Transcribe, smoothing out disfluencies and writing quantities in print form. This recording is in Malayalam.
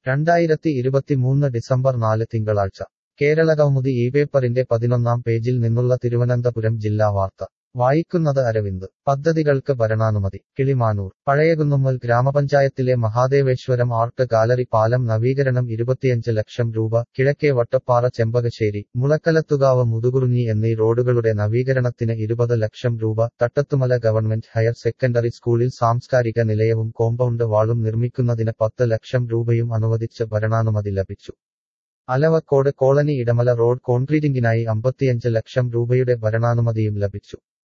2023 ഡിസംബർ 4 തിങ്കളാഴ്ച കേരളകൗമുദി ഇപേപ്പറിന്റെ 11-ാം പേജിൽ നിന്നുള്ള തിരുവനന്തപുരം ജില്ലാ വാർത്ത വായിക്കുന്നത് അരവിന്ദ് പദ്ധതികൾക്ക് ഭരണാനുമതി കിളിമാനൂർ പഴയകുന്നുമ്മൽ ഗ്രാമപഞ്ചായത്തിലെ മഹാദേവേശ്വരം ആർട്ട് ഗാലറി പാലം നവീകരണം 25 ലക്ഷം രൂപ കിഴക്കേ വട്ടപ്പാറ ചെമ്പകശ്ശേരി മുളക്കലത്തുകാവ് മുതുകുറുഞ്ഞി എന്നീ റോഡുകളുടെ നവീകരണത്തിന് 20 ലക്ഷം രൂപ തട്ടത്തുമല ഗവൺമെന്റ് ഹയർ സെക്കൻഡറി സ്കൂളിൽ സാംസ്കാരിക നിലയവും കോമ്പൗണ്ട് വാളും നിർമ്മിക്കുന്നതിന് 10 ലക്ഷം രൂപയും അനുവദിച്ച് ഭരണാനുമതി ലഭിച്ചു അലവക്കോട് കോളനി ഇടമല റോഡ് കോൺക്രീറ്റിംഗിനായി 55 ലക്ഷം രൂപയുടെ ഭരണാനുമതിയും ലഭിച്ചു